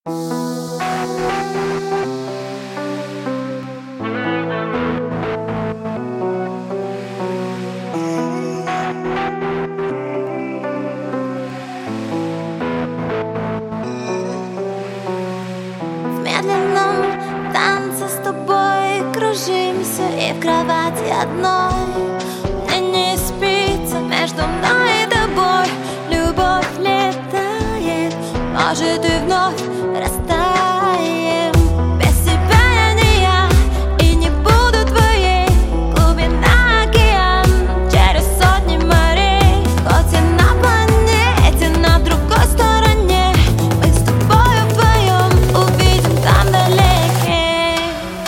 В медленном танце с тобой кружимся, и в кровати одной мне не спится. Между мной и тобой любовь летает, может и вновь растаем. Без тебя я не я и не буду твоей. Глубина океан через сотни морей. Хоть и на планете, на другой стороне, мы с тобою вдвоем увидим там вдалеке.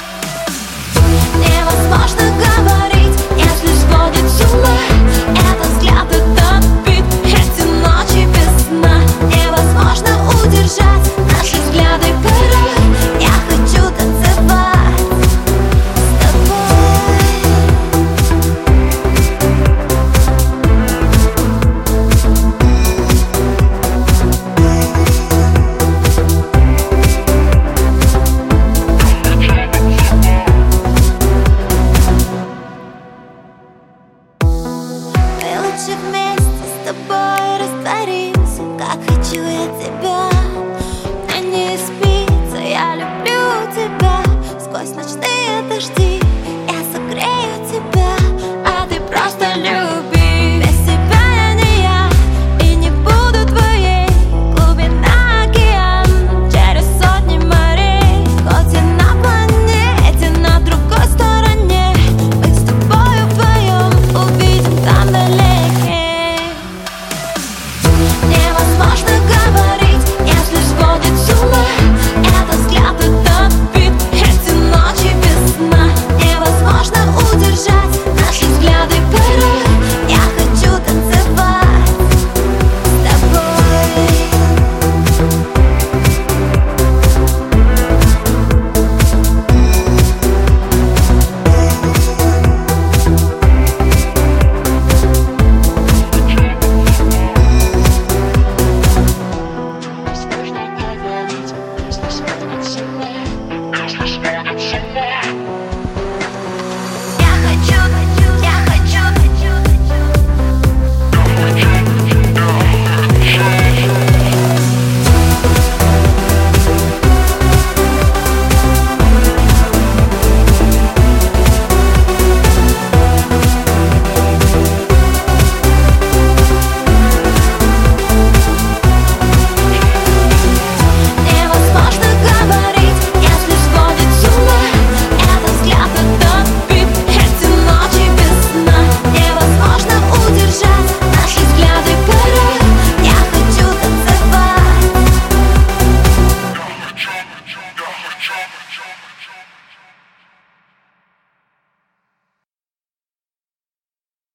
Невозможно говорить, если сводит с ума. Это взгляд, этот бит, эти ночи без сна. Невозможно удержать наши взгляды порой. Я хочу танцевать с тобой. Мы лучше вместе с тобой растворимся. Как хочу я тебя.